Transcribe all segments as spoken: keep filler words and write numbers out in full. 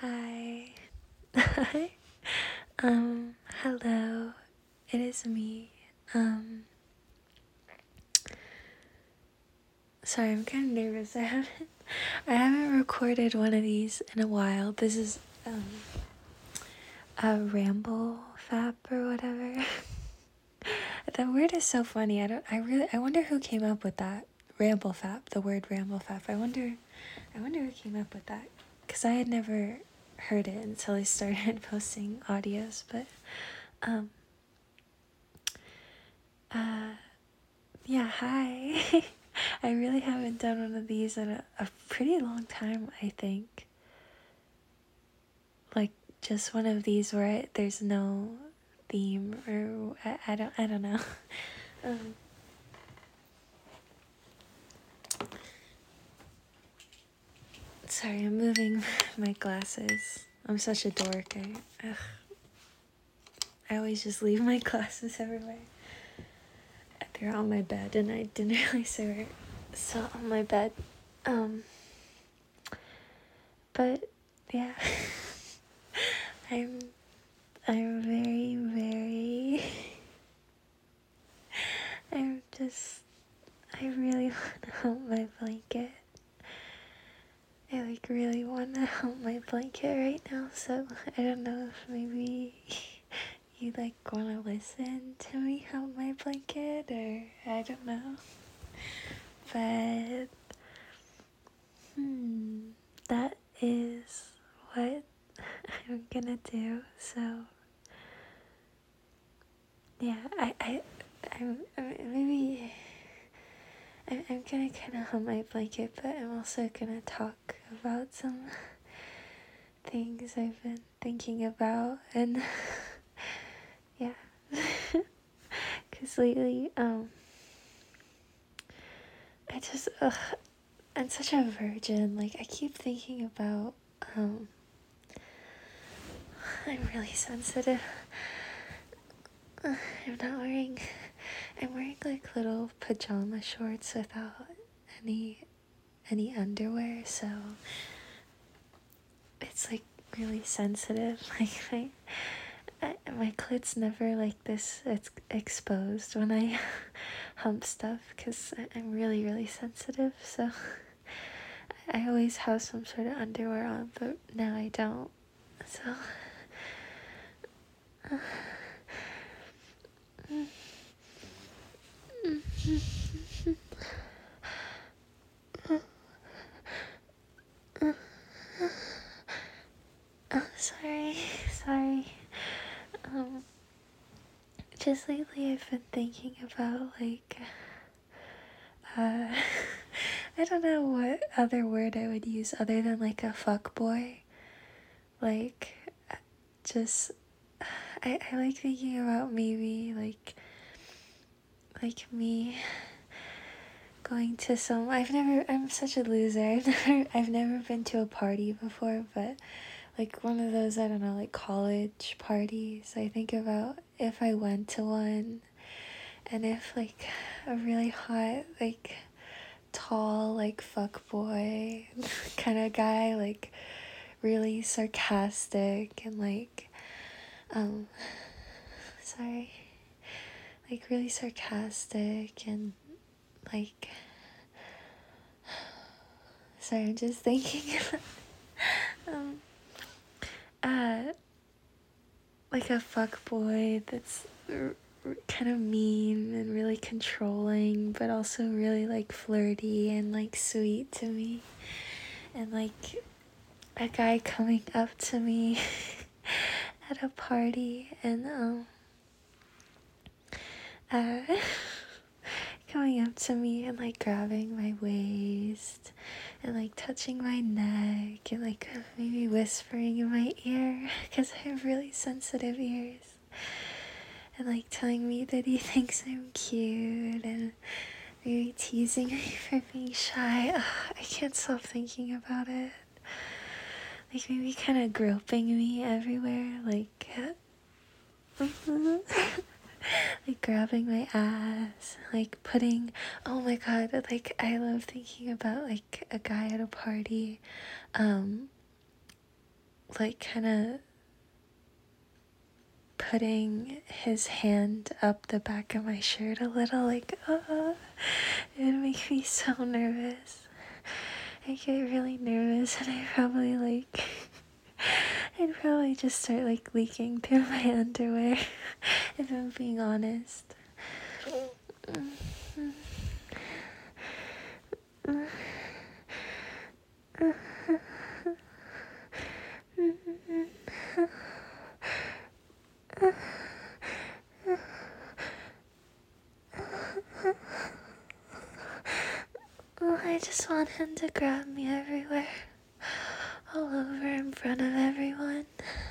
Hi. Hi. Um, hello. It is me. Um, sorry, I'm kind of nervous. I haven't, I haven't recorded one of these in a while. This is, um, a ramble fap or whatever. That word is so funny. I don't, I really, I wonder who came up with that. Ramble fap, the word ramble fap. I wonder, I wonder who came up with that. Because I had never heard it until I started posting audios, but, um, uh, yeah, hi. I really haven't done one of these in a, a pretty long time, I think. Like, just one of these where I, there's no theme, or I, I don't, I don't know. um, sorry, I'm moving my glasses. I'm such a dork. I, ugh, I always just leave my glasses everywhere. They're on my bed, and I didn't realize they were still on my bed. Um, but yeah, I'm, I'm very, very. I'm just. I really want to hold my blanket. I like really want to hold my blanket right now, so I don't know if maybe you like want to listen to me hold my blanket, or I don't know. But, hmm, that is what I'm gonna do, so, yeah, I, I, I'm, I maybe, I'm, I'm gonna kind of hold my blanket, but I'm also gonna talk about some things I've been thinking about, and, yeah, because lately, um, I just, ugh, I'm such a virgin. Like, I keep thinking about, um, I'm really sensitive. Uh, I'm not wearing, I'm wearing, like, little pajama shorts without any, any underwear, so it's, like, really sensitive. Like, my, I, my clit's never, like, this, it's exposed when I hump stuff, because I'm really, really sensitive, so I always have some sort of underwear on, but now I don't, so, uh, oh, sorry, sorry, um, just lately I've been thinking about, like, uh, I don't know what other word I would use other than, like, a fuckboy, like, just, I, I like thinking about maybe, like, like me going to some, I've never, I'm such a loser, I've never, I've never been to a party before, but, like, one of those, I don't know, like, college parties, I think about if I went to one, and if, like, a really hot, like, tall, like, fuckboy kind of guy, like, really sarcastic, and, like, um, sorry, like, really sarcastic, and, like, sorry, I'm just thinking, um, uh, like a fuckboy that's r- r- kind of mean and really controlling, but also really, like, flirty and, like, sweet to me, and, like, a guy coming up to me at a party, and, um, uh, coming up to me and, like, grabbing my waist, and, like, touching my neck, and, like, maybe whispering in my ear, because I have really sensitive ears, and, like, telling me that he thinks I'm cute, and maybe teasing me for being shy. Ugh, I can't stop thinking about it. Like, maybe kind of groping me everywhere, like, like, grabbing my ass, like, putting, oh my god, like, I love thinking about, like, a guy at a party, um, like kind of putting his hand up the back of my shirt a little, like, uh, it would make me so nervous. I get really nervous, and I probably, like, I'd probably just start, like, leaking through my underwear, if I'm being honest. I just want him to grab me everywhere, all over, in front of everyone,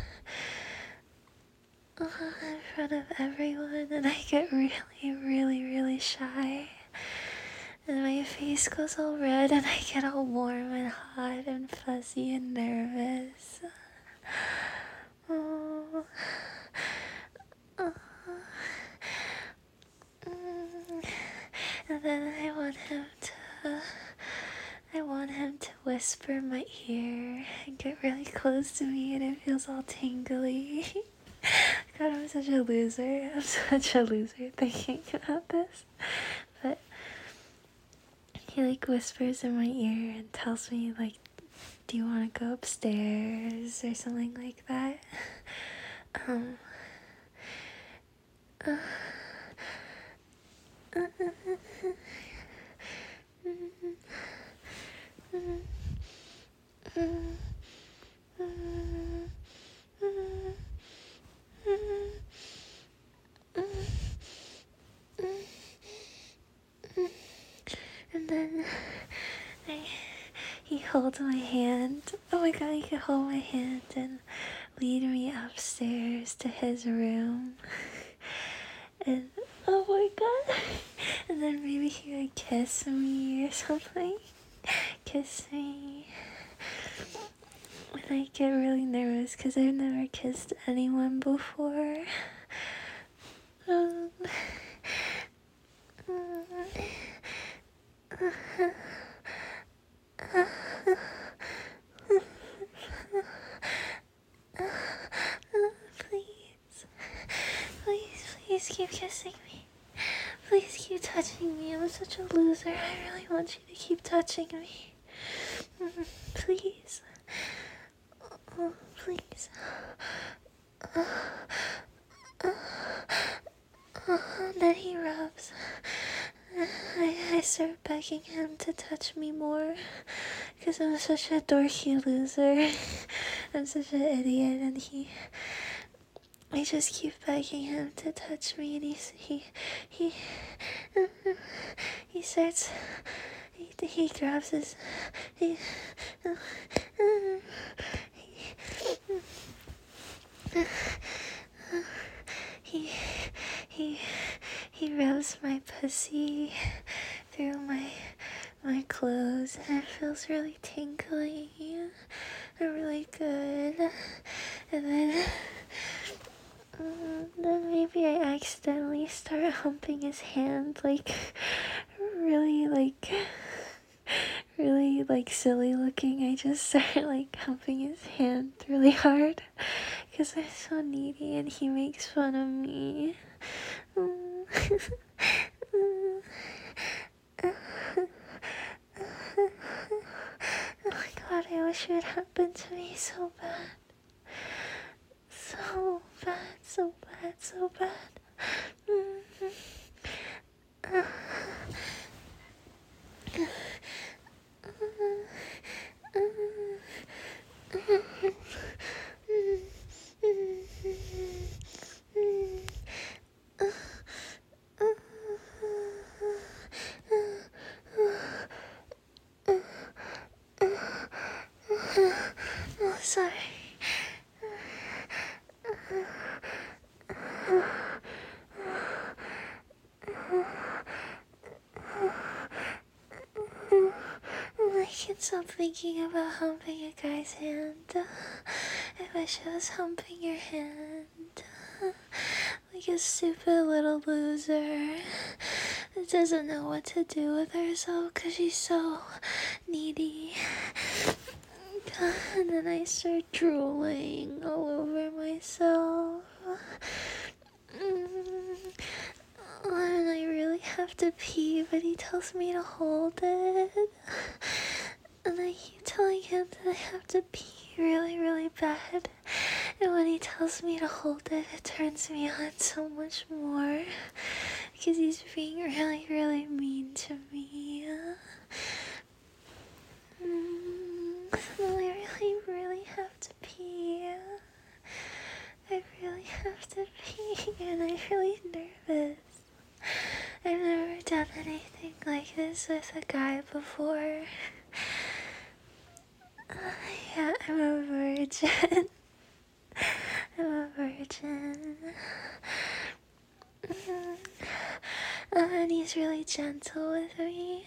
in front of everyone, and I get really, really, really shy, and my face goes all red, and I get all warm and hot and fuzzy and nervous. Oh. Oh. And then I want him to, I want him to whisper in my ear and get really close to me, and it feels all tingly. God, I'm such a loser. I'm such a loser thinking about this. But he like whispers in my ear and tells me like, do you want to go upstairs or something like that? Um. Uh, uh, And then I, he holds my hand. Oh my god, he could hold my hand and lead me upstairs to his room. And oh my god. And then maybe he would kiss me or something. Kiss me. And I get really nervous because I've never kissed anyone before. Um, Please. Please, please keep kissing me. Please keep touching me. I'm such a loser. I really want you to keep touching me. Please. Oh, please. Uh, uh, uh, then he rubs. I, I start begging him to touch me more because I'm such a dorky loser. I'm such an idiot, and he... I just keep begging him to touch me, and he's, he... He... He starts... He, he grabs his... He... He... He... He rubs my pussy through my my clothes, and it feels really tingly and really good. And then, um, then maybe I accidentally start humping his hand, like really, like really, like silly looking. I just start like humping his hand really hard because I'm so needy, and he makes fun of me. Oh my god, I wish it would happen to me so bad. So bad, so bad, so bad. Oh, sorry. I can't stop thinking about humping a guy's hand. I wish I was humping your hand. Like a stupid little loser that doesn't know what to do with herself because she's so needy. and then I start drooling all over myself. Mm. And I really have to pee, but he tells me to hold it. And I keep telling him that I have to pee really, really bad. And when he tells me to hold it, it turns me on so much more. Because he's being really, really mean to me. Mm, I really, really have to pee. I really have to pee, and I'm really nervous. I've never done anything like this with a guy before. Uh, yeah, I'm a virgin. I'm a virgin. Mm. Uh, and he's really gentle with me.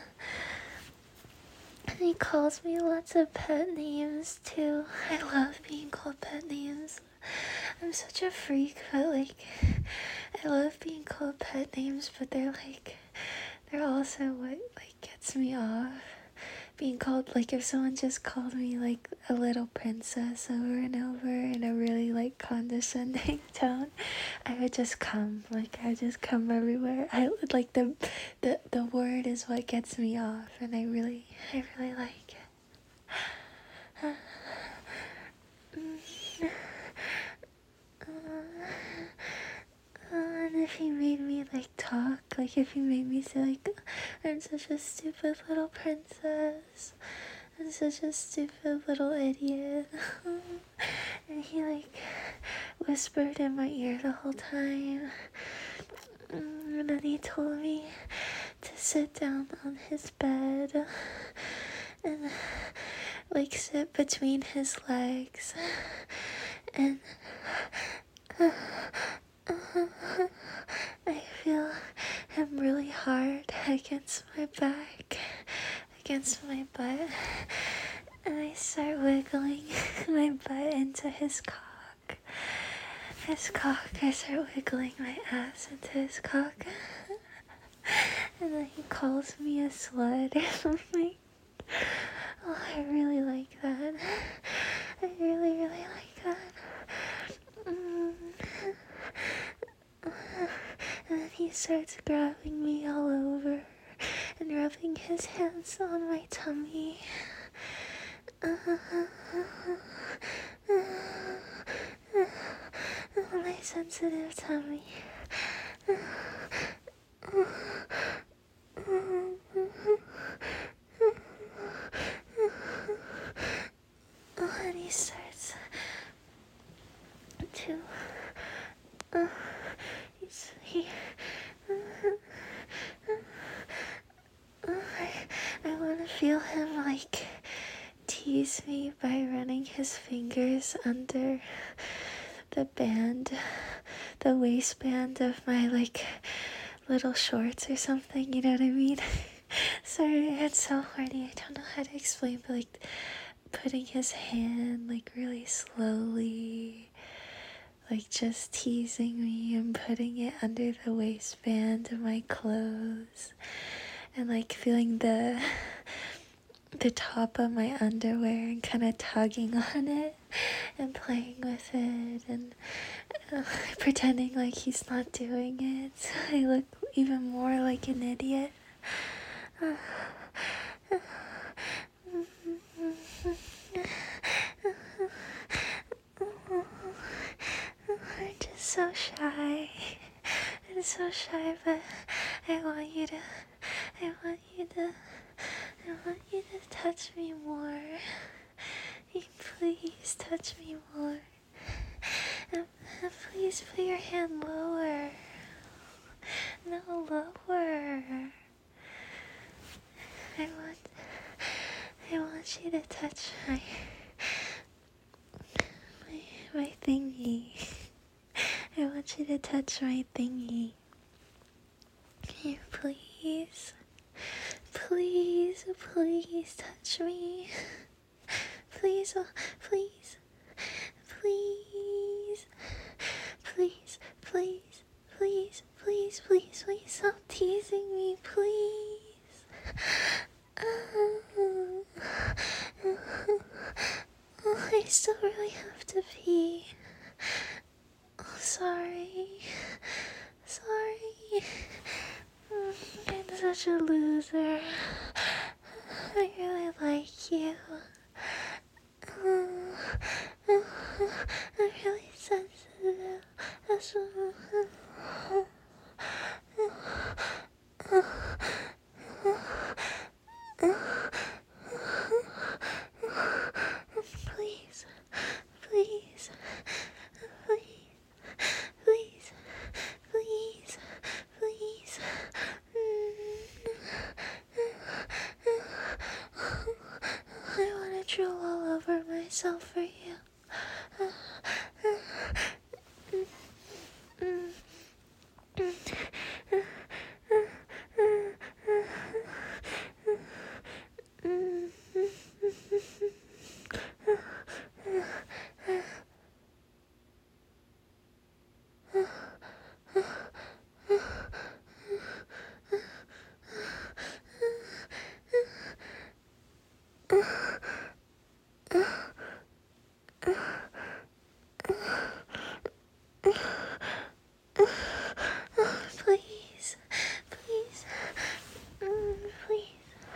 And he calls me lots of pet names too. I love being called pet names. I'm such a freak, but like, I love being called pet names, but they're like, they're also what like gets me off. Being called, like, if someone just called me like a little princess over and over in a really like condescending tone, I would just come, like I would just come everywhere. I would like the the the word is what gets me off, and I really I really like it. And if he made me like talk, like if he made me say like, I'm such a stupid little princess, I'm such a stupid little idiot, and he like whispered in my ear the whole time, and then he told me to sit down on his bed and like sit between his legs, and uh, I feel him really hard against my back, against my butt, and I start wiggling my butt into his cock. His cock, I start wiggling my ass into his cock, and then he calls me a slut or something. Oh, I really like that. I really, really like that. Mm. And then he starts grabbing me all over and rubbing his hands on my tummy. My sensitive tummy. And he starts to uh, he's, he uh, I, I want to feel him like tease me by running his fingers under the band, the waistband of my like little shorts or something, you know what I mean? Sorry, it's so horny, I don't know how to explain, but like putting his hand like really slowly, like just teasing me and putting it under the waistband of my clothes, and like feeling the the top of my underwear and kind of tugging on it and playing with it, and uh, pretending like he's not doing it, so I look even more like an idiot. Uh, uh, I'm just so shy. I'm so shy, but I want you to, I want you to, I want you to touch me more. Please touch me more. And, and please put your hand lower. No, lower. I want, I want you to touch my, my, my thingy. I want you to touch my thingy. Can you please, please, please touch me? Please, oh, please, please, please, please, please, please, please, please, stop teasing me, please. I still really have to pee. Oh, sorry. Sorry. I'm such a loser. I really like you. I'm really sensitive. Please, please, please, please, please, please. I want to drool all over myself for you. Please, please, please.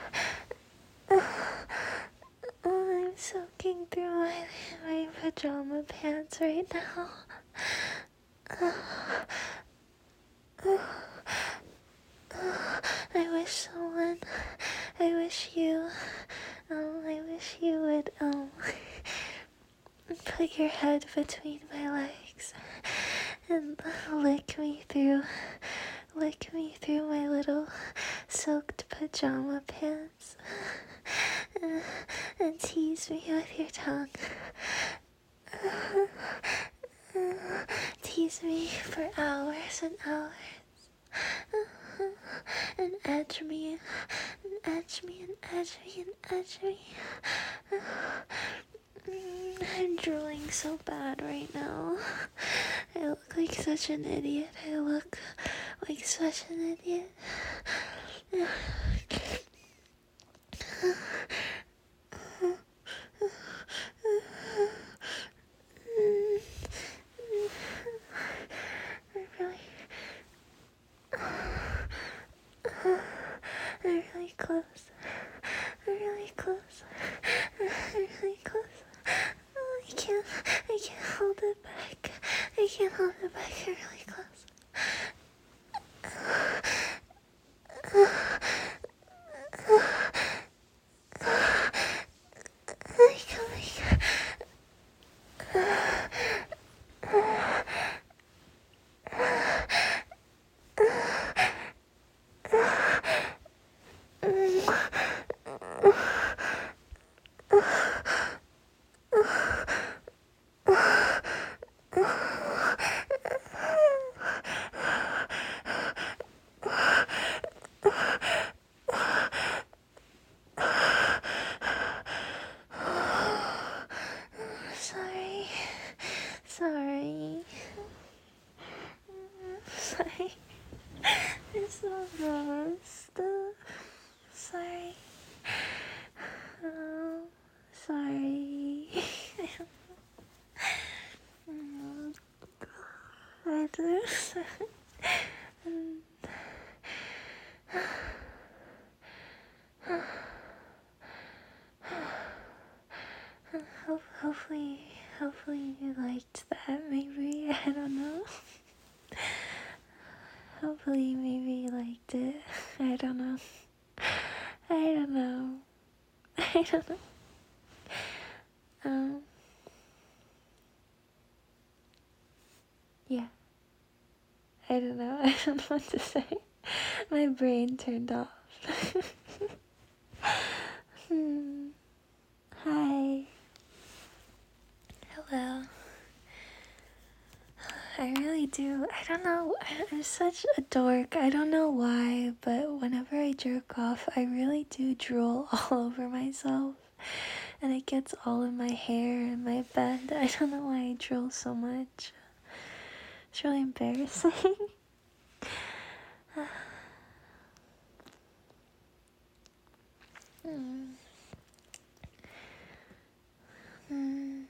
I'm soaking through my, my pajama pants right now. I wish someone, I wish you, um, I wish you would, um, put your head between my legs and lick me through, lick me through my little soaked pajama pants and, and tease me with your tongue. Tease me for hours and hours. And edge me, and edge me, and edge me, and edge me. I'm drooling so bad right now. I look like such an idiot. I look like such an idiot. I'm really close. I'm really close. I'm really close. Oh, I can't. I can't hold it back. I can't hold it back. I'm really close. I'm coming. Sorry. Sorry. Sorry. I'm so lost. Sorry. Oh, sorry. I do. Hopefully, hopefully you liked that. Maybe, I don't know. Hopefully, maybe you liked it. I don't know. I don't know. I don't know. Um. Yeah. I don't know. I don't know what to say. My brain turned off. hmm. Hi. Hello. I really do. I don't know. I'm such a dork. I don't know why, but whenever I jerk off, I really do drool all over myself. And it gets all in my hair and my bed. I don't know why I drool so much. It's really embarrassing. mm. Mm.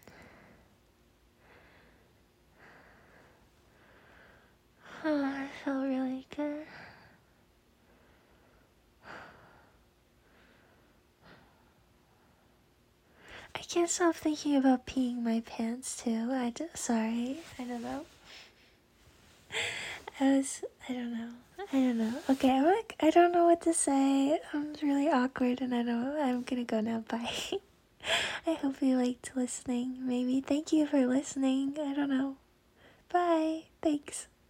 Oh, I felt really good. I can't stop thinking about peeing my pants too. I just, sorry. I don't know. I was, I don't know. I don't know. Okay, I'm like, I don't know what to say. I'm really awkward and I don't, I'm gonna go now. Bye. I hope you liked listening. Maybe. Thank you for listening. I don't know. Bye. Thanks.